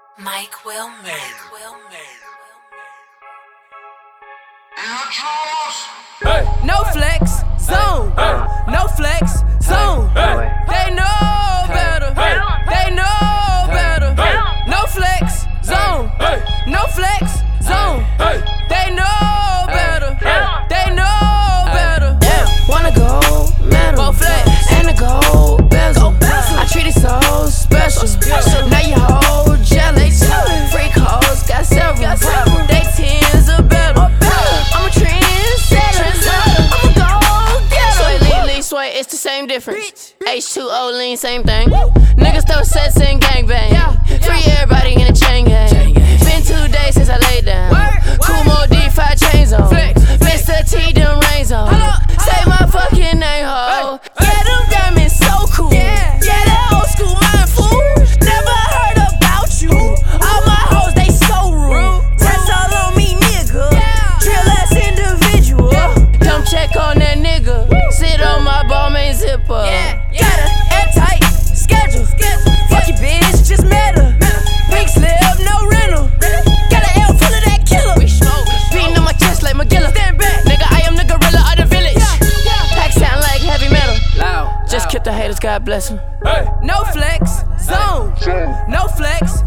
Mike Wilmer. Hey. No flex, zone. Hey. No flex, zone. Hey. They know better. Hey. They know better. Hey. No flex, zone. Hey. No flex, zone. Hey. They know better. Hey. They know better. Yeah, wanna go metal Go flex. and a gold bezel. I treat it so special. Now you hold jealous. Freak hoes got several. They tens are better. I'm a trendsetter. I'm a gold getter. Sway, lean, sway, it's the same difference. H2O lean, same thing. Niggas throw sets and gangbang. Free everybody in a chain gang. Been 2 days since I laid down. Cool more D5 chains on. Mr. T, them rains on. Say my fucking name, ho. Yeah, them diamonds so cool. Yeah, that old school mind fool. Never heard about you. All my hoes, they so rude. That's all on me, nigga. Drill ass individual. Come check on that nigga. Sit on my ball main zipper. Got a airtight schedule. Fuck your bitch, just met her. Big slip, no rental. Got an L full of that killer. Beating on my chest like Magilla. Nigga, I am the gorilla of the village. Pack sound like heavy metal. Just kill the haters, God bless them. Hey. No flex, zone. No flex,